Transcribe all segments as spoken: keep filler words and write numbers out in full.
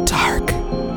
Dark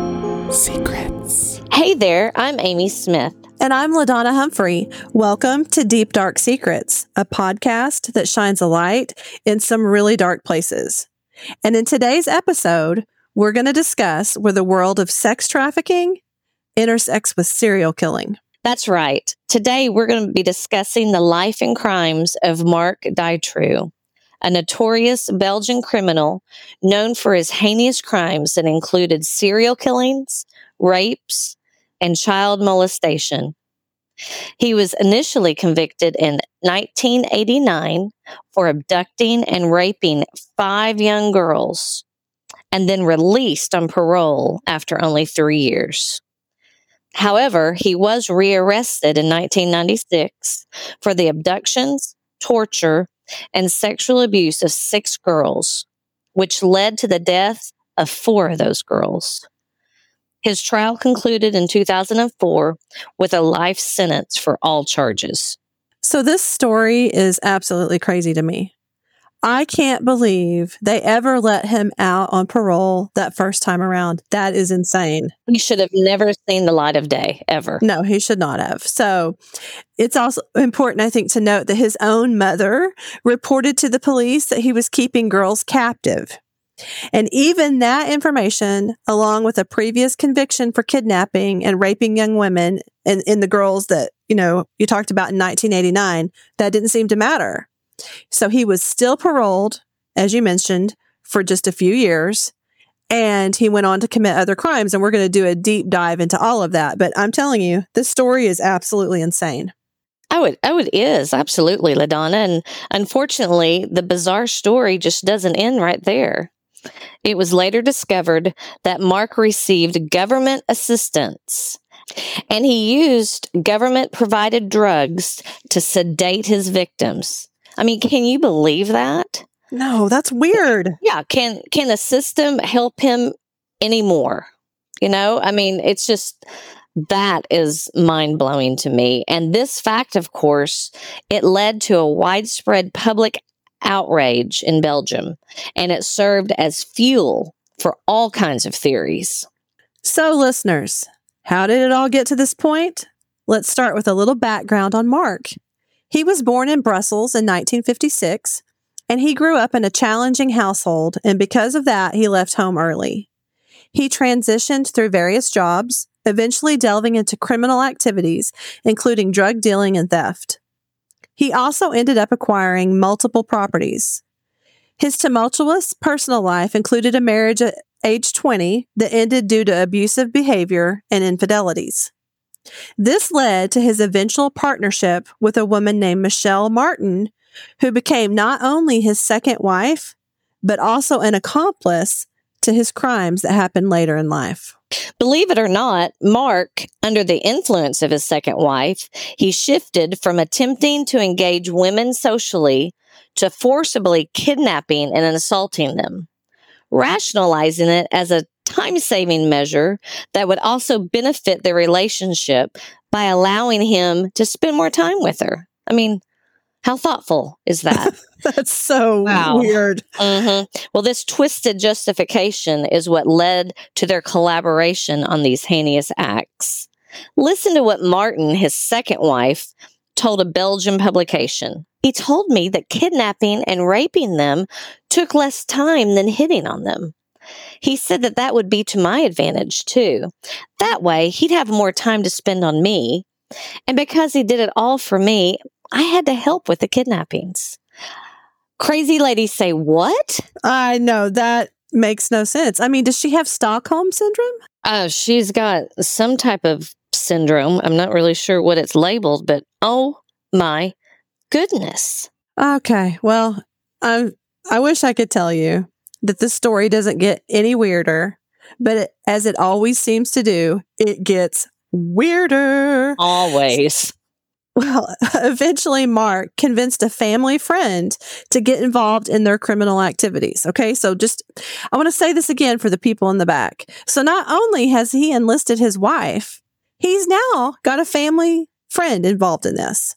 Secrets. Hey there, I'm Amy Smith. And I'm LaDonna Humphrey. Welcome to Deep Dark Secrets, a podcast that shines a light in some really dark places. And in today's episode, we're going to discuss where the world of sex trafficking intersects with serial killing. That's right. Today, we're going to be discussing the life and crimes of Marc Dutroux, a notorious Belgian criminal known for his heinous crimes that included serial killings, rapes, and child molestation. He was initially convicted in nineteen eighty-nine for abducting and raping five young girls, and then released on parole after only three years. However, he was rearrested in nineteen ninety-six for the abductions, torture, and sexual abuse of six girls, which led to the death of four of those girls. His trial concluded in two thousand four with a life sentence for all charges. So this story is absolutely crazy to me. I can't believe they ever let him out on parole that first time around. That is insane. He should have never seen the light of day, ever. No, he should not have. So it's also important, I think, to note that his own mother reported to the police that he was keeping girls captive. And even that information, along with a previous conviction for kidnapping and raping young women and in the girls that, you know, you talked about in nineteen eighty-nine, that didn't seem to matter. So he was still paroled, as you mentioned, for just a few years, and he went on to commit other crimes, and we're going to do a deep dive into all of that. But I'm telling you, this story is absolutely insane. Oh, it, oh, it is. Absolutely, LaDonna. And unfortunately, the bizarre story just doesn't end right there. It was later discovered that Marc received government assistance, and he used government-provided drugs to sedate his victims. I mean, can you believe that? No, that's weird. Yeah. Can can the system help him anymore? You know, I mean, it's just, that is mind-blowing to me. And this fact, of course, it led to a widespread public outrage in Belgium, and it served as fuel for all kinds of theories. So, listeners, how did it all get to this point? Let's start with a little background on Marc. He was born in Brussels in nineteen fifty-six, and he grew up in a challenging household, and because of that, he left home early. He transitioned through various jobs, eventually delving into criminal activities, including drug dealing and theft. He also ended up acquiring multiple properties. His tumultuous personal life included a marriage at age twenty that ended due to abusive behavior and infidelities. This led to his eventual partnership with a woman named Michelle Martin, who became not only his second wife, but also an accomplice to his crimes that happened later in life. Believe it or not, Marc, under the influence of his second wife, he shifted from attempting to engage women socially to forcibly kidnapping and assaulting them, rationalizing it as a time-saving measure that would also benefit their relationship by allowing him to spend more time with her. I mean, how thoughtful is that? That's so wow. weird. Mm-hmm. Well, this twisted justification is what led to their collaboration on these heinous acts. Listen to what Martin, his second wife, told a Belgian publication. He told me that kidnapping and raping them took less time than hitting on them. He said that that would be to my advantage, too. That way, he'd have more time to spend on me. And because he did it all for me, I had to help with the kidnappings. Crazy ladies say, what? I know, that makes no sense. I mean, does she have Stockholm Syndrome? Uh, she's got some type of syndrome. I'm not really sure what it's labeled, but oh my goodness. Okay, well, I I wish I could tell you that this story doesn't get any weirder, but it, as it always seems to do, it gets weirder. Always. Well, eventually Marc convinced a family friend to get involved in their criminal activities. Okay, so just, I want to say this again for the people in the back. So not only has he enlisted his wife, he's now got a family friend involved in this.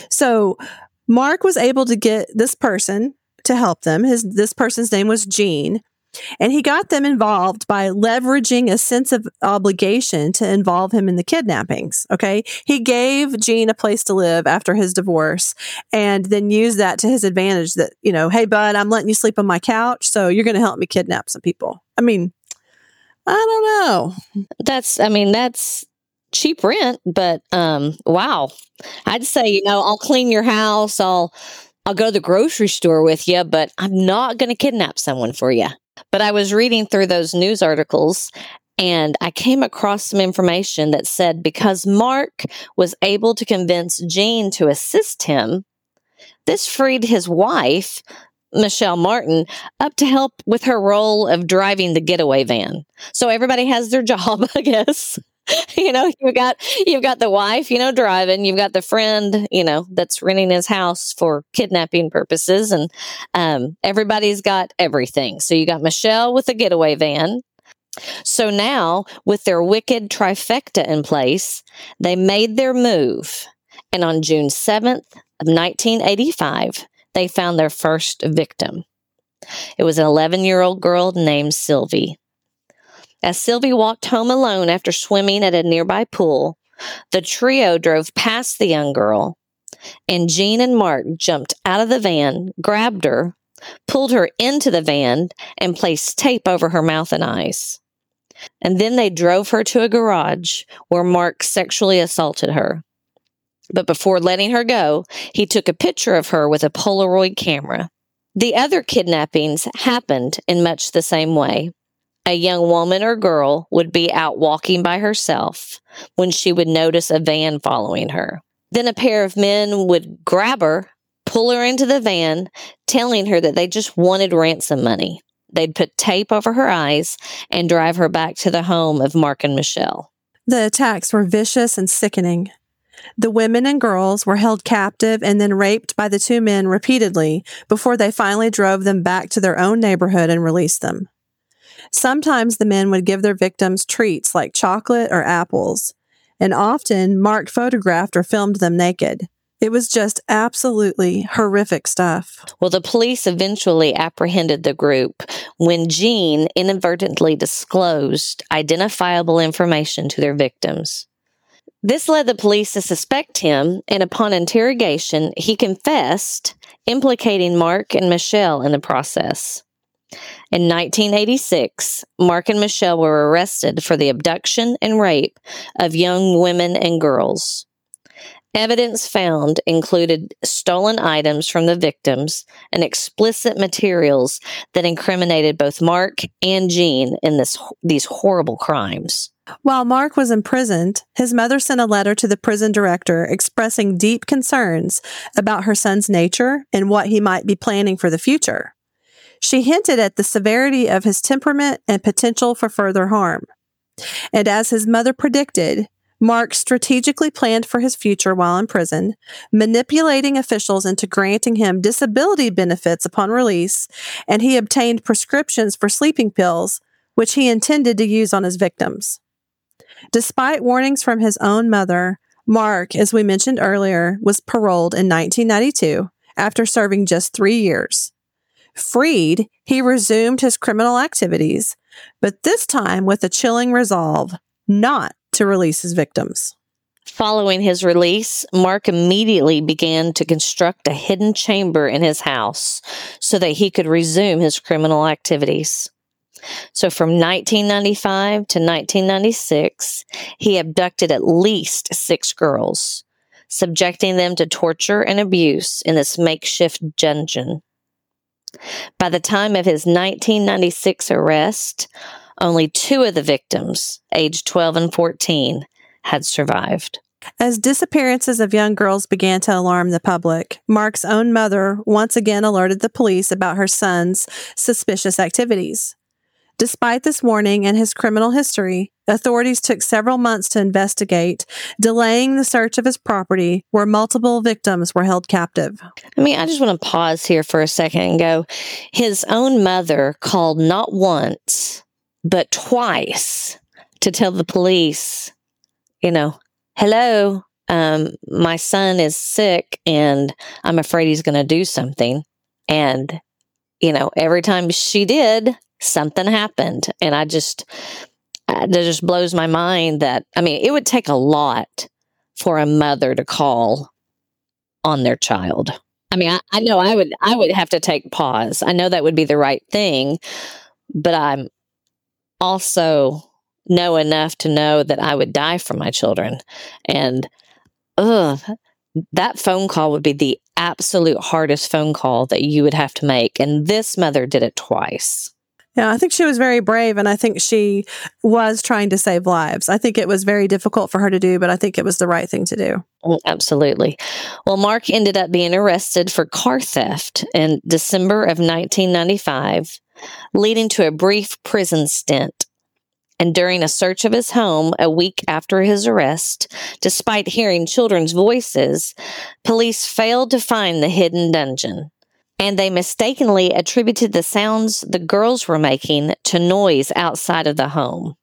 So Marc was able to get this person to help them. His This person's name was Jean. And he got them involved by leveraging a sense of obligation to involve him in the kidnappings. Okay. He gave Gene a place to live after his divorce and then used that to his advantage that, you know, hey, bud, I'm letting you sleep on my couch. So you're going to help me kidnap some people. I mean, I don't know. That's, I mean, that's cheap rent, but um, wow. I'd say, you know, I'll clean your house. I'll, I'll go to the grocery store with you, but I'm not going to kidnap someone for you. But I was reading through those news articles and I came across some information that said because Mark was able to convince Gene to assist him, this freed his wife, Michelle Martin, up to help with her role of driving the getaway van. So everybody has their job, I guess. You know, you've got you've got the wife, you know, driving. You've got the friend, you know, that's renting his house for kidnapping purposes, and um, everybody's got everything. So you got Michelle with the getaway van. So now, with their wicked trifecta in place, they made their move, and on June seventh of nineteen eighty-five, they found their first victim. It was an eleven-year-old girl named Sylvie. As Sylvie walked home alone after swimming at a nearby pool, the trio drove past the young girl, and Gene and Mark jumped out of the van, grabbed her, pulled her into the van, and placed tape over her mouth and eyes. And then they drove her to a garage where Mark sexually assaulted her. But before letting her go, he took a picture of her with a Polaroid camera. The other kidnappings happened in much the same way. A young woman or girl would be out walking by herself when she would notice a van following her. Then a pair of men would grab her, pull her into the van, telling her that they just wanted ransom money. They'd put tape over her eyes and drive her back to the home of Mark and Michelle. The attacks were vicious and sickening. The women and girls were held captive and then raped by the two men repeatedly before they finally drove them back to their own neighborhood and released them. Sometimes the men would give their victims treats like chocolate or apples, and often Mark photographed or filmed them naked. It was just absolutely horrific stuff. Well, the police eventually apprehended the group when Gene inadvertently disclosed identifiable information to their victims. This led the police to suspect him, and upon interrogation, he confessed, implicating Mark and Michelle in the process. In nineteen eighty-six, Mark and Michelle were arrested for the abduction and rape of young women and girls. Evidence found included stolen items from the victims and explicit materials that incriminated both Mark and Gene in this, these horrible crimes. While Mark was imprisoned, his mother sent a letter to the prison director expressing deep concerns about her son's nature and what he might be planning for the future. She hinted at the severity of his temperament and potential for further harm. And as his mother predicted, Mark strategically planned for his future while in prison, manipulating officials into granting him disability benefits upon release, and he obtained prescriptions for sleeping pills, which he intended to use on his victims. Despite warnings from his own mother, Mark, as we mentioned earlier, was paroled in nineteen ninety-two after serving just three years. Freed, he resumed his criminal activities, but this time with a chilling resolve not to release his victims. Following his release, Mark immediately began to construct a hidden chamber in his house so that he could resume his criminal activities. So from nineteen ninety-five to nineteen ninety-six, he abducted at least six girls, subjecting them to torture and abuse in this makeshift dungeon. By the time of his nineteen ninety-six arrest, only two of the victims, aged twelve and fourteen, had survived. As disappearances of young girls began to alarm the public, Mark's own mother once again alerted the police about her son's suspicious activities. Despite this warning and his criminal history, authorities took several months to investigate, delaying the search of his property where multiple victims were held captive. I mean, I just want to pause here for a second and go, his own mother called not once, but twice to tell the police, you know, hello, um, my son is sick and I'm afraid he's going to do something. And, you know, every time she did, something happened. And I just, uh, that just blows my mind that, I mean, it would take a lot for a mother to call on their child. I mean, I, I know I would, I would have to take pause. I know that would be the right thing, but I'm also know enough to know that I would die for my children. And, ugh, that phone call would be the absolute hardest phone call that you would have to make. And this mother did it twice. Yeah, I think she was very brave, and I think she was trying to save lives. I think it was very difficult for her to do, but I think it was the right thing to do. Oh, absolutely. Well, Mark ended up being arrested for car theft in December of nineteen ninety-five, leading to a brief prison stint. And during a search of his home a week after his arrest, despite hearing children's voices, police failed to find the hidden dungeon. And they mistakenly attributed the sounds the girls were making to noise outside of the home.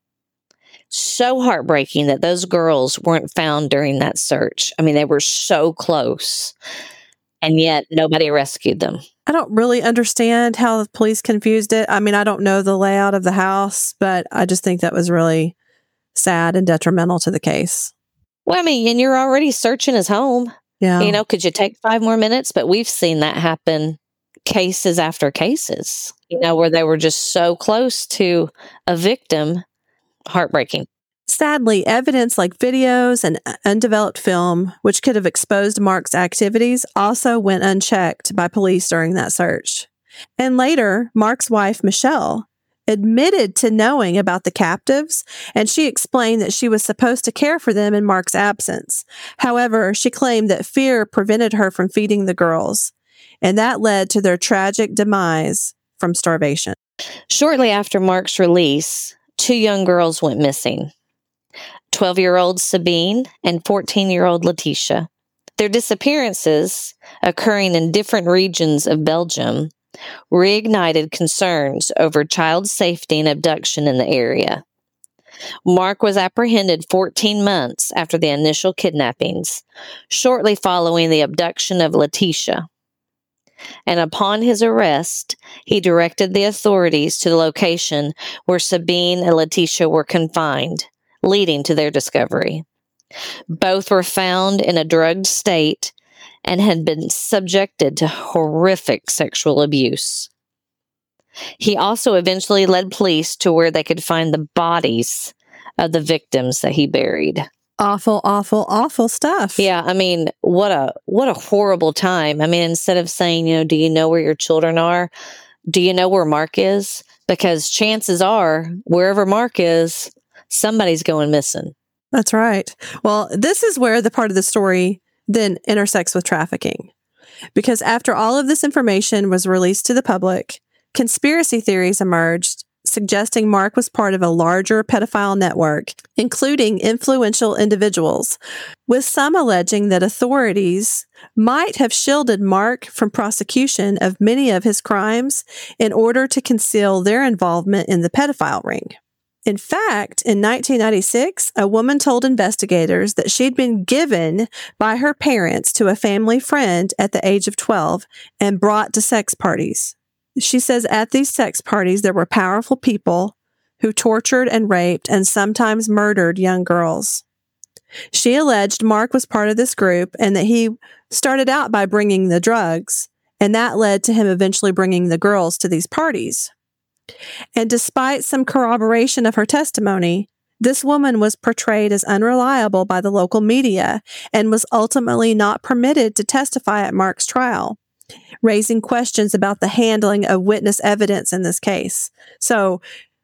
So heartbreaking that those girls weren't found during that search. I mean, they were so close, and yet nobody rescued them. I don't really understand how the police confused it. I mean, I don't know the layout of the house, but I just think that was really sad and detrimental to the case. Well, I mean, and you're already searching his home. Yeah. You know, could you take five more minutes? But we've seen that happen cases after cases, you know, where they were just so close to a victim. Heartbreaking. Sadly, evidence like videos and undeveloped film, which could have exposed Mark's activities, also went unchecked by police during that search. And later, Mark's wife, Michelle, admitted to knowing about the captives, and she explained that she was supposed to care for them in Mark's absence. However, she claimed that fear prevented her from feeding the girls, and that led to their tragic demise from starvation. Shortly after Mark's release, two young girls went missing. twelve-year-old Sabine and fourteen-year-old Letitia. Their disappearances, occurring in different regions of Belgium, reignited concerns over child safety and abduction in the area. Mark was apprehended fourteen months after the initial kidnappings, shortly following the abduction of Letitia. And upon his arrest, he directed the authorities to the location where Sabine and Letitia were confined, leading to their discovery. Both were found in a drugged state and had been subjected to horrific sexual abuse. He also eventually led police to where they could find the bodies of the victims that he buried. Awful, awful, awful stuff. Yeah, I mean, what a what a horrible time. I mean, instead of saying, you know, do you know where your children are? Do you know where Mark is? Because chances are, wherever Mark is, somebody's going missing. That's right. Well, this is where the part of the story then intersects with trafficking. Because after all of this information was released to the public, conspiracy theories emerged suggesting Mark was part of a larger pedophile network, including influential individuals, with some alleging that authorities might have shielded Mark from prosecution of many of his crimes in order to conceal their involvement in the pedophile ring. In fact, in nineteen ninety-six, a woman told investigators that she'd been given by her parents to a family friend at the age of twelve and brought to sex parties. She says at these sex parties, there were powerful people who tortured and raped and sometimes murdered young girls. She alleged Mark was part of this group and that he started out by bringing the drugs, and that led to him eventually bringing the girls to these parties. And despite some corroboration of her testimony, this woman was portrayed as unreliable by the local media and was ultimately not permitted to testify at Mark's trial, raising questions about the handling of witness evidence in this case. So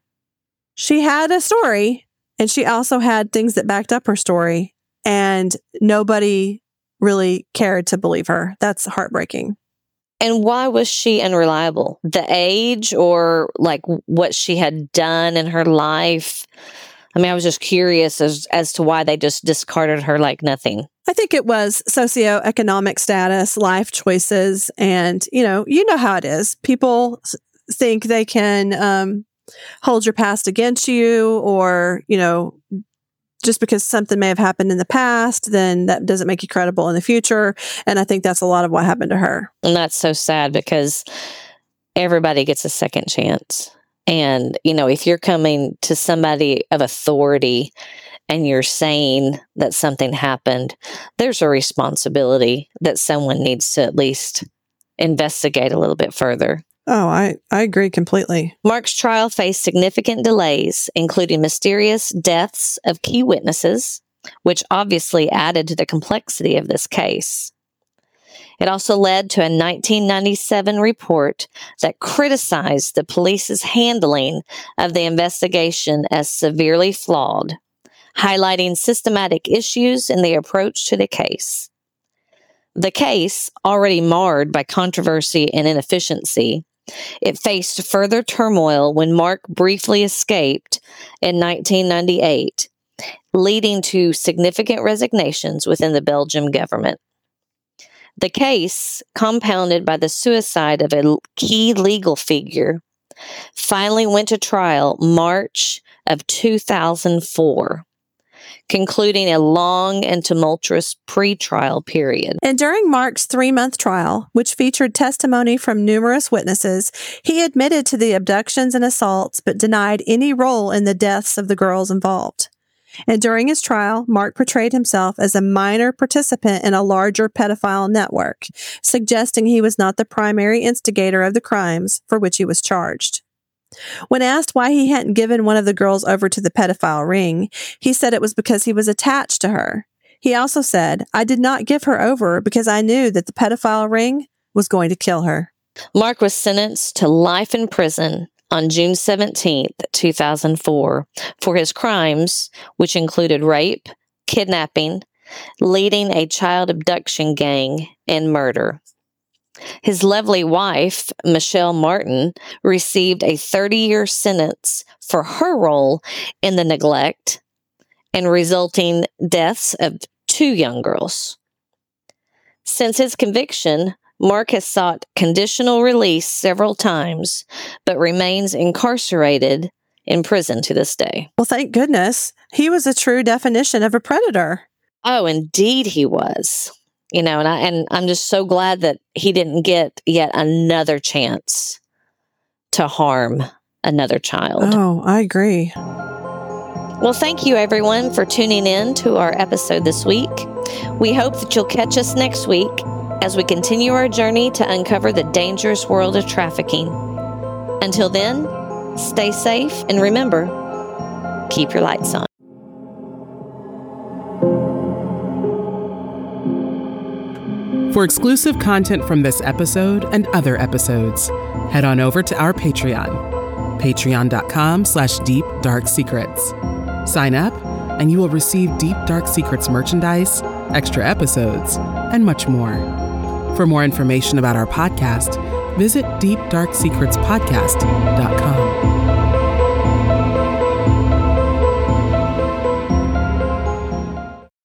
she had a story, and she also had things that backed up her story, and nobody really cared to believe her. That's heartbreaking. And why was she unreliable? The age or like what she had done in her life? I mean, I was just curious as, as to why they just discarded her like nothing. I think it was socioeconomic status, life choices, and, you know, you know how it is. People think they can um, hold your past against you, or, you know, just because something may have happened in the past, then that doesn't make you credible in the future. And I think that's a lot of what happened to her. And that's so sad because everybody gets a second chance. And, you know, if you're coming to somebody of authority and you're saying that something happened, there's a responsibility that someone needs to at least investigate a little bit further. Oh, I, I agree completely. Mark's trial faced significant delays, including mysterious deaths of key witnesses, which obviously added to the complexity of this case. It also led to a nineteen ninety-seven report that criticized the police's handling of the investigation as severely flawed, highlighting systematic issues in the approach to the case. The case, already marred by controversy and inefficiency, it faced further turmoil when Mark briefly escaped in nineteen ninety-eight, leading to significant resignations within the Belgian government. The case, compounded by the suicide of a key legal figure, finally went to trial March of two thousand four, concluding a long and tumultuous pre-trial period. And during Mark's three-month trial, which featured testimony from numerous witnesses, he admitted to the abductions and assaults, but denied any role in the deaths of the girls involved. And during his trial, Mark portrayed himself as a minor participant in a larger pedophile network, suggesting he was not the primary instigator of the crimes for which he was charged. When asked why he hadn't given one of the girls over to the pedophile ring, he said it was because he was attached to her. He also said, "I did not give her over because I knew that the pedophile ring was going to kill her." Mark was sentenced to life in prison on June seventeenth, two thousand four, for his crimes, which included rape, kidnapping, leading a child abduction gang, and murder. His lovely wife, Michelle Martin, received a thirty-year sentence for her role in the neglect and resulting deaths of two young girls. Since his conviction, Mark has sought conditional release several times, but remains incarcerated in prison to this day. Well, thank goodness. He was a true definition of a predator. Oh, indeed he was. You know, and I and I'm just so glad that he didn't get yet another chance to harm another child. Oh, I agree. Well, thank you everyone for tuning in to our episode this week. We hope that you'll catch us next week as we continue our journey to uncover the dangerous world of trafficking. Until then, stay safe and remember, keep your lights on. For exclusive content from this episode and other episodes, head on over to our Patreon, patreon.com slash deep dark secrets. Sign up and you will receive Deep Dark Secrets merchandise, extra episodes, and much more. For more information about our podcast, visit deep dark secrets podcast dot com.